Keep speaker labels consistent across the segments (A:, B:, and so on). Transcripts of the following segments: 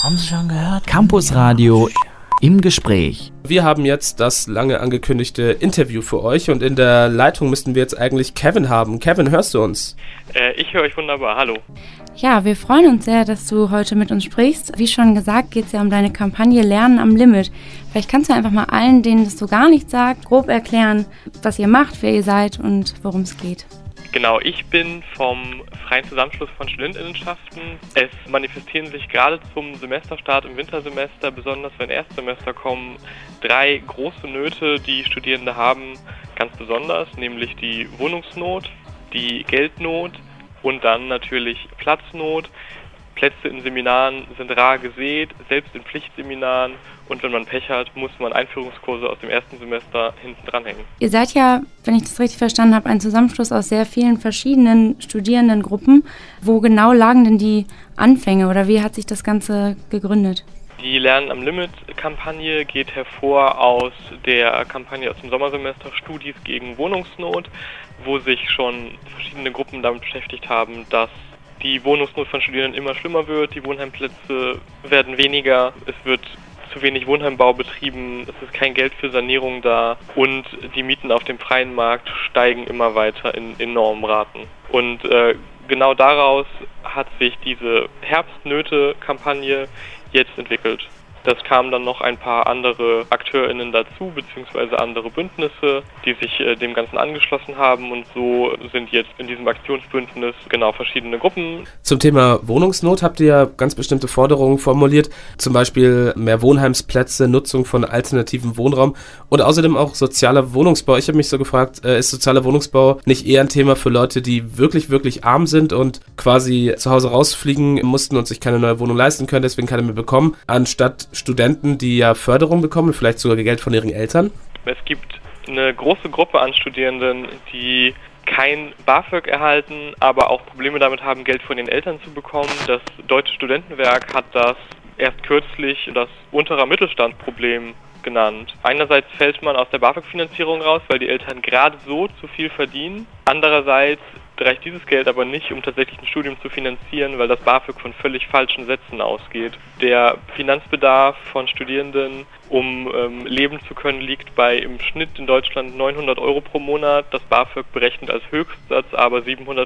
A: Haben Sie schon gehört? Campusradio im Gespräch.
B: Wir haben jetzt das lange angekündigte Interview für euch und in der Leitung müssten wir jetzt eigentlich Kevin haben. Kevin, hörst du uns?
C: Ich höre euch wunderbar, hallo.
D: Ja, wir freuen uns sehr, dass du heute mit uns sprichst. Wie schon gesagt, geht es ja um deine Kampagne Lernen am Limit. Vielleicht kannst du einfach mal allen, denen das so gar nichts sagt, grob erklären, was ihr macht, wer ihr seid und worum es geht.
C: Genau, ich bin vom Freien Zusammenschluss von Studentinnenschaften. Es manifestieren sich gerade zum Semesterstart im Wintersemester, besonders wenn Erstsemester kommen, 3 große Nöte, die Studierende haben, ganz besonders, nämlich die Wohnungsnot, die Geldnot und dann natürlich Platznot. Plätze in Seminaren sind rar gesät, selbst in Pflichtseminaren. Und wenn man Pech hat, muss man Einführungskurse aus dem ersten Semester hinten dranhängen.
D: Ihr seid ja, wenn ich das richtig verstanden habe, ein Zusammenschluss aus sehr vielen verschiedenen Studierendengruppen. Wo genau lagen denn die Anfänge oder wie hat sich das Ganze gegründet?
C: Die Lernen am Limit-Kampagne geht hervor aus der Kampagne aus dem Sommersemester Studis gegen Wohnungsnot, wo sich schon verschiedene Gruppen damit beschäftigt haben, dass die Wohnungsnot von Studierenden immer schlimmer wird, die Wohnheimplätze werden weniger, es wird zu wenig Wohnheimbau betrieben, es ist kein Geld für Sanierung da und die Mieten auf dem freien Markt steigen immer weiter in enormen Raten. Und genau daraus hat sich diese Herbstnöte-Kampagne jetzt entwickelt. Das kamen dann noch ein paar andere AkteurInnen dazu, beziehungsweise andere Bündnisse, die sich dem Ganzen angeschlossen haben und so sind jetzt in diesem Aktionsbündnis genau verschiedene Gruppen.
B: Zum Thema Wohnungsnot habt ihr ja ganz bestimmte Forderungen formuliert, zum Beispiel mehr Wohnheimsplätze, Nutzung von alternativen Wohnraum und außerdem auch sozialer Wohnungsbau. Ich habe mich so gefragt, ist sozialer Wohnungsbau nicht eher ein Thema für Leute, die wirklich, wirklich arm sind und quasi zu Hause rausfliegen mussten und sich keine neue Wohnung leisten können, deswegen keine mehr bekommen, anstatt Studenten, die ja Förderung bekommen, vielleicht sogar Geld von ihren Eltern?
C: Es gibt eine große Gruppe an Studierenden, die kein BAföG erhalten, aber auch Probleme damit haben, Geld von den Eltern zu bekommen. Das Deutsche Studentenwerk hat das erst kürzlich das unterer Mittelstandproblem genannt. Einerseits fällt man aus der BAföG-Finanzierung raus, weil die Eltern gerade so zu viel verdienen. Andererseits reicht dieses Geld aber nicht, um tatsächlich ein Studium zu finanzieren, weil das BAföG von völlig falschen Sätzen ausgeht. Der Finanzbedarf von Studierenden, um leben zu können, liegt bei im Schnitt in Deutschland 900 Euro pro Monat. Das BAföG berechnet als Höchstsatz aber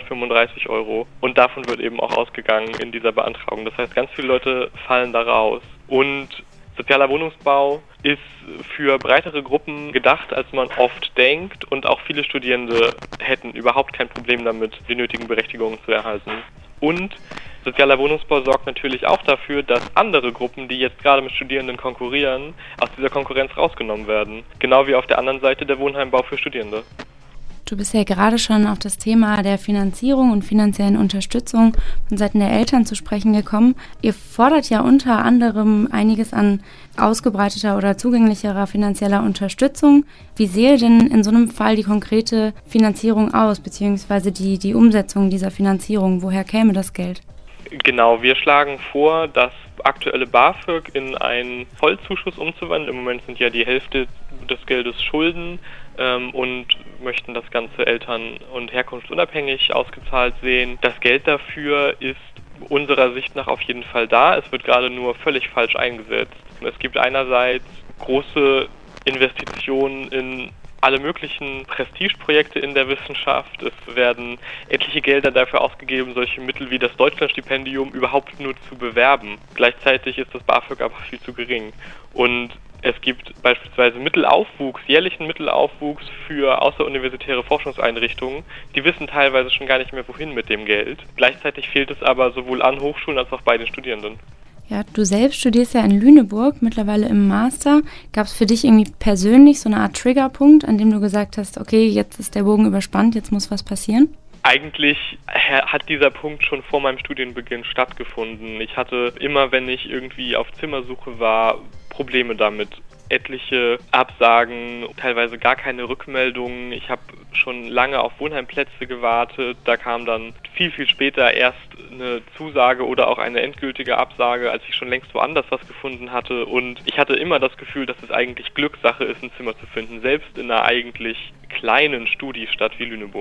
C: 735 Euro. Und davon wird eben auch ausgegangen in dieser Beantragung. Das heißt, ganz viele Leute fallen da raus. Und sozialer Wohnungsbau ist für breitere Gruppen gedacht, als man oft denkt und auch viele Studierende hätten überhaupt kein Problem damit, die nötigen Berechtigungen zu erhalten. Und sozialer Wohnungsbau sorgt natürlich auch dafür, dass andere Gruppen, die jetzt gerade mit Studierenden konkurrieren, aus dieser Konkurrenz rausgenommen werden. Genau wie auf der anderen Seite der Wohnheimbau für Studierende.
D: Du bist ja gerade schon auf das Thema der Finanzierung und finanziellen Unterstützung von Seiten der Eltern zu sprechen gekommen. Ihr fordert ja unter anderem einiges an ausgebreiteter oder zugänglicherer finanzieller Unterstützung. Wie sähe denn in so einem Fall die konkrete Finanzierung aus, beziehungsweise die Umsetzung dieser Finanzierung? Woher käme das Geld?
C: Genau, wir schlagen vor, das aktuelle BAföG in einen Vollzuschuss umzuwandeln. Im Moment sind ja die Hälfte des Geldes Schulden und möchten das Ganze eltern- und herkunftsunabhängig ausgezahlt sehen. Das Geld dafür ist unserer Sicht nach auf jeden Fall da. Es wird gerade nur völlig falsch eingesetzt. Es gibt einerseits große Investitionen in alle möglichen Prestigeprojekte in der Wissenschaft. Es werden etliche Gelder dafür ausgegeben, solche Mittel wie das Deutschlandstipendium überhaupt nur zu bewerben. Gleichzeitig ist das BAföG aber viel zu gering. Und es gibt beispielsweise jährlichen Mittelaufwuchs für außeruniversitäre Forschungseinrichtungen. Die wissen teilweise schon gar nicht mehr, wohin mit dem Geld. Gleichzeitig fehlt es aber sowohl an Hochschulen als auch bei den Studierenden.
D: Ja, du selbst studierst ja in Lüneburg, mittlerweile im Master. Gab es für dich irgendwie persönlich so eine Art Triggerpunkt, an dem du gesagt hast, okay, jetzt ist der Bogen überspannt, jetzt muss was passieren?
C: Eigentlich hat dieser Punkt schon vor meinem Studienbeginn stattgefunden. Ich hatte immer, wenn ich irgendwie auf Zimmersuche war, Probleme damit. Etliche Absagen, teilweise gar keine Rückmeldungen. Ich habe schon lange auf Wohnheimplätze gewartet. Da kam dann viel, viel später erst eine Zusage oder auch eine endgültige Absage, als ich schon längst woanders was gefunden hatte. Und ich hatte immer das Gefühl, dass es eigentlich Glückssache ist, ein Zimmer zu finden, selbst in einer eigentlich kleinen Studiestadt wie Lüneburg.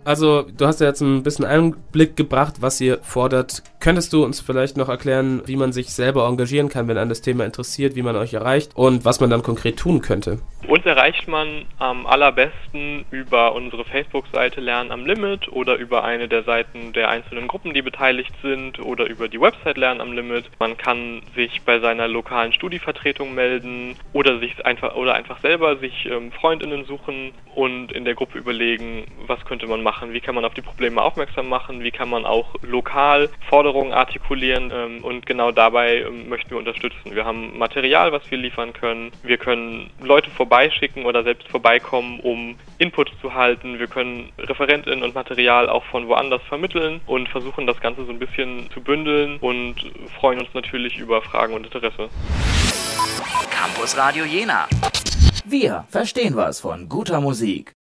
B: Also, du hast ja jetzt ein bisschen Einblick gebracht, was ihr fordert. Könntest du uns vielleicht noch erklären, wie man sich selber engagieren kann, wenn einen das Thema interessiert, wie man euch erreicht und was man dann konkret tun könnte?
C: Uns erreicht man am allerbesten über unsere Facebook-Seite Lernen am Limit oder über eine der Seiten der einzelnen Gruppen, die beteiligt sind, oder über die Website Lernen am Limit. Man kann sich bei seiner lokalen Studievertretung melden oder einfach selber sich FreundInnen suchen und in der Gruppe überlegen, was könnte man machen, wie kann man auf die Probleme aufmerksam machen, wie kann man auch lokal Forderungen artikulieren, und genau dabei möchten wir unterstützen. Wir haben Material, was wir liefern können. Wir können Leute vorbeischicken oder selbst vorbeikommen, um Input zu halten. Wir können ReferentInnen und Material auch von woanders vermitteln und versuchen, das Ganze so ein bisschen zu bündeln und freuen uns natürlich über Fragen und Interesse.
A: Campus Radio Jena. Wir verstehen was von guter Musik.